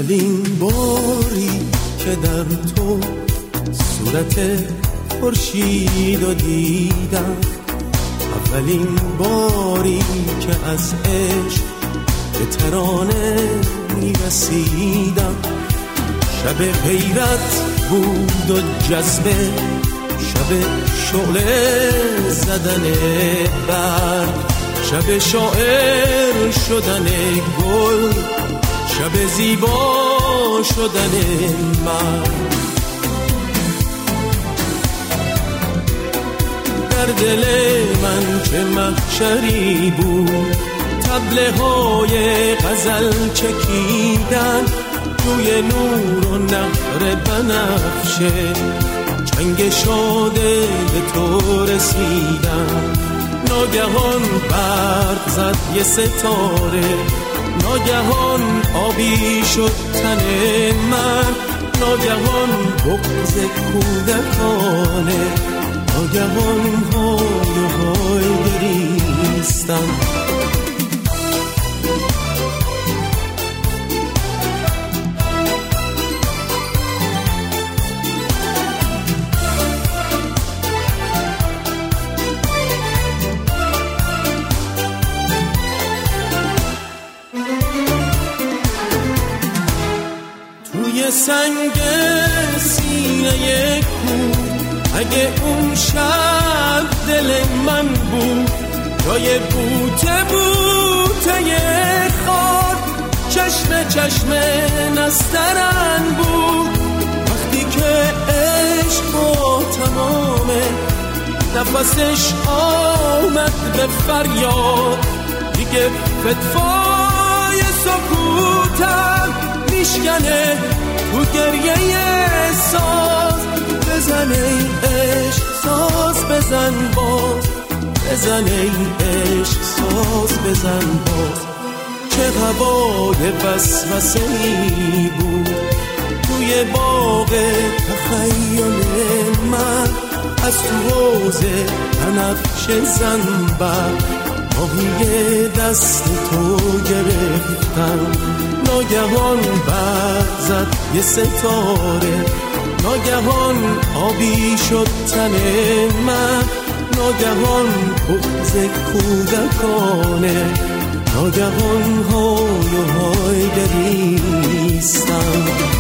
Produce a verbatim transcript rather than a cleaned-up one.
اولین باری که در تو صورت خورشیدو دیدم، اولین باری که از عشق به ترانه میرسیدم. شب غیرت بود و جذبه، شب شعله زدن برگ، شب شاعر شدن گل، شب زیبا شدن مرد. در دل من چه محشری بود، طبله های غزل چکیدن روی نور و نهر بنفشه، چنگ شاده به تو رسیدم. ناگهان برق زد یه ستاره، ناگهان آبی شد تن من، ناگهان بغض کودکانه، ناگهان های و های گریستم. توی سنگ سینه کو، اگه اون شب دل من بود، جای بوته بوته خار، چشم چشم نسترن بود. وقتی که عشق با تمامه نفسش آمد به فریاد، دیگه فتفای سکوتم میشکنه تو گریه ساز. بزن ای عشق ساز بزن باز، بزن ای عشق ساز بزن باز. چه هوای وسوسه‌ای بود توی باغ تخیل من، از تو حوض بنفشه زنبق ماهی دست تو گرفتم. ناگهان برق زد یه ستاره، ناگهان آبی شد تن من، ناگهان بغض کودکانه، ناگهان های و های گریستم.